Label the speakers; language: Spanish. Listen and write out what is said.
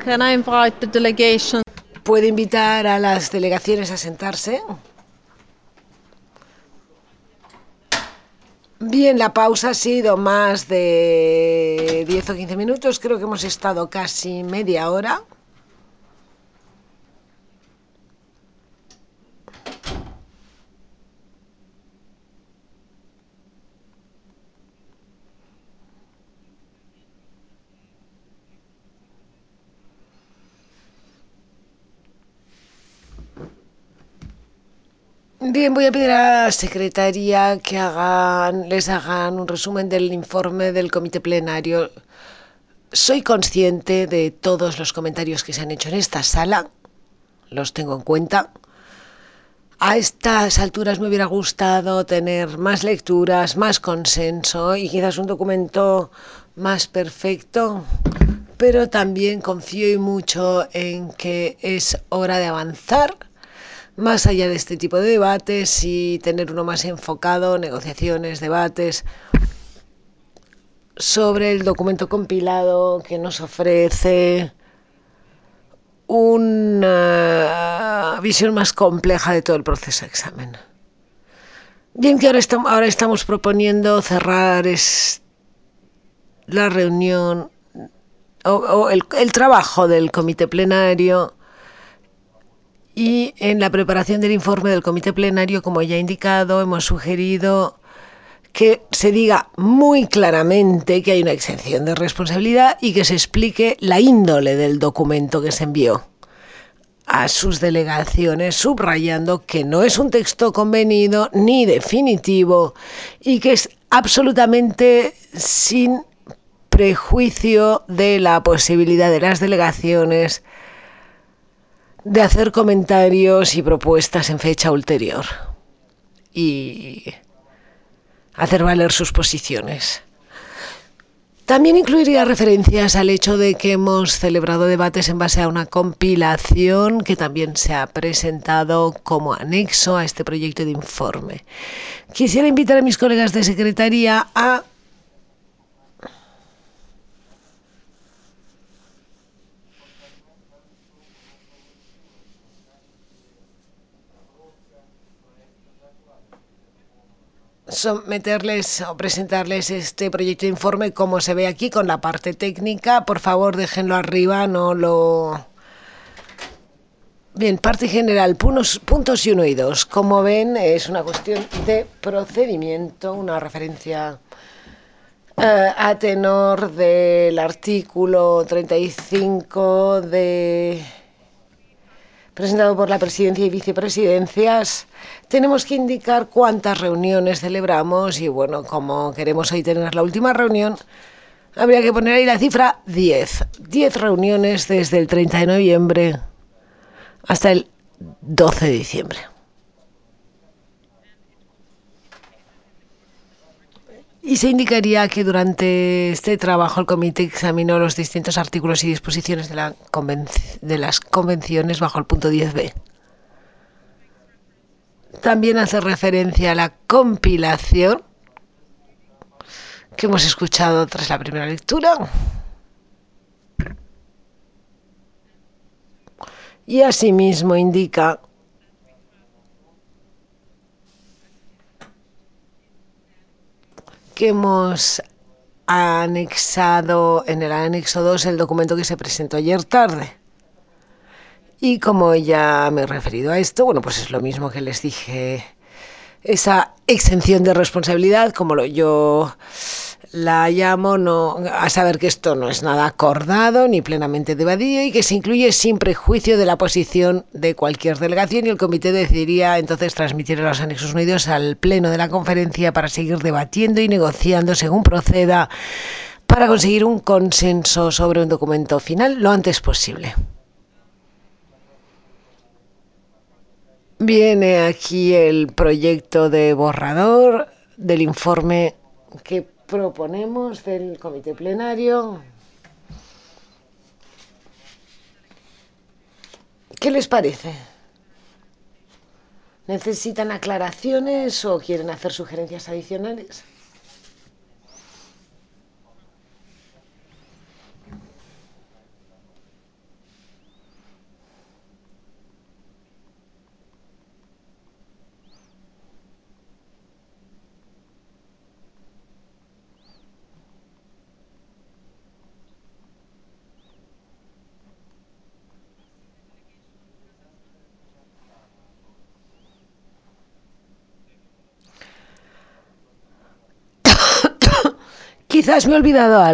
Speaker 1: Can I invite the delegation?
Speaker 2: ¿Puede invitar a las delegaciones a sentarse? Bien, la pausa ha sido más de 10 o 15 minutos. Creo que hemos estado casi media hora. Bien, voy a pedir a la secretaría que les hagan un resumen del informe del comité plenario. Soy consciente de todos los comentarios que se han hecho en esta sala, los tengo en cuenta. A estas alturas me hubiera gustado tener más lecturas, más consenso y quizás un documento más perfecto, pero también confío mucho en que es hora de avanzar más allá de este tipo de debates y tener uno más enfocado, negociaciones, debates sobre el documento compilado que nos ofrece una visión más compleja de todo el proceso de examen. Bien, que ahora estamos proponiendo cerrar la reunión o el trabajo del comité plenario. Y en la preparación del informe del comité plenario, como ya he indicado, hemos sugerido que se diga muy claramente que hay una exención de responsabilidad y que se explique la índole del documento que se envió a sus delegaciones, subrayando que no es un texto convenido ni definitivo y que es absolutamente sin prejuicio de la posibilidad de las delegaciones de hacer comentarios y propuestas en fecha ulterior y hacer valer sus posiciones. También incluiría referencias al hecho de que hemos celebrado debates en base a una compilación que también se ha presentado como anexo a este proyecto de informe. Quisiera invitar a mis colegas de secretaría a someterles o presentarles este proyecto de informe como se ve aquí con la parte técnica. Por favor, déjenlo arriba, no lo... Bien, parte general, puntos 1 y 2. Como ven, es una cuestión de procedimiento, una referencia a tenor del artículo 35 presentado por la presidencia y vicepresidencias. Tenemos que indicar cuántas reuniones celebramos y bueno, como queremos hoy tener la última reunión, habría que poner ahí la cifra 10. 10 reuniones desde el 30 de noviembre hasta el 12 de diciembre. Y se indicaría que durante este trabajo el comité examinó los distintos artículos y disposiciones de las convenciones bajo el punto 10b. También hace referencia a la compilación que hemos escuchado tras la primera lectura. Y asimismo indica que hemos anexado en el anexo 2 el documento que se presentó ayer tarde. Y como ya me he referido a esto, bueno, pues es lo mismo que les dije, esa exención de responsabilidad, como yo la llamo, no, a saber que esto no es nada acordado ni plenamente debatido y que se incluye sin prejuicio de la posición de cualquier delegación y el comité decidiría entonces transmitir los anexos unidos al pleno de la conferencia para seguir debatiendo y negociando según proceda para conseguir un consenso sobre un documento final lo antes posible. Viene aquí el proyecto de borrador del informe que proponemos del comité plenario. ¿Qué les parece? ¿Necesitan aclaraciones o quieren hacer sugerencias adicionales? Quizás me he olvidado algo.